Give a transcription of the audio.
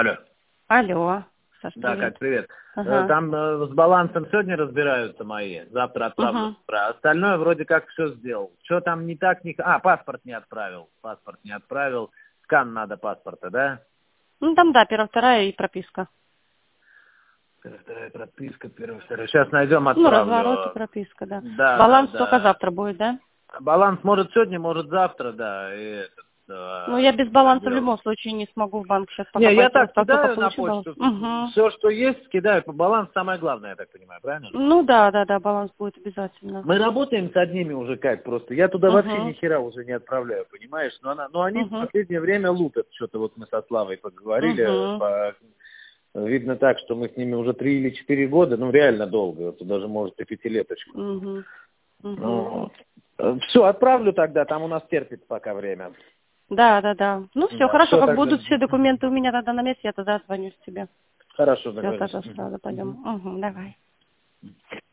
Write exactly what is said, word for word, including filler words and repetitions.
Алло. Алло. Саш, Да, привет. Кать, привет. Ага. Э, Там э, с балансом сегодня разбираются мои, завтра отправлю. Угу. с утра. Остальное вроде как все сделал. Что там не так, не... А, паспорт не отправил. Паспорт не отправил. Скан надо паспорта, да? Ну, там, да, первая, вторая и прописка. Первая, вторая прописка, первая, вторая. Сейчас найдем, Ну, разворот и отправлю. прописка, да. Да, да, Баланс только да. завтра будет, да? Баланс может сегодня, может завтра, да. И этот, Ну, я э, без баланса в дело. любом случае не смогу в банк сейчас пока Не, я пойти. Вот так как только кидаю на получу баланс. почту. Угу. Все, что есть, кидаю по балансу. Самое главное, я так понимаю, правильно? Ну, да, да, да, баланс будет обязательно. Мы работаем с одними уже, Кать, просто. Я туда вообще ни Угу. хера уже не отправляю, понимаешь? Но, она, но они в Угу. последнее время лутят. Что-то вот мы со Славой поговорили. Угу. По... Видно так, что мы с ними уже три или четыре года, ну реально долго. Вот даже может и пятилеточку. Угу. Ну, Угу. все, отправлю тогда, там у нас терпит пока время. Да, да, да. Ну, все, Да, хорошо, все как тогда. будут все документы у меня тогда на месте, я тогда звоню с тебе. Хорошо, Все, договорились. тогда сразу пойдем. Угу, давай.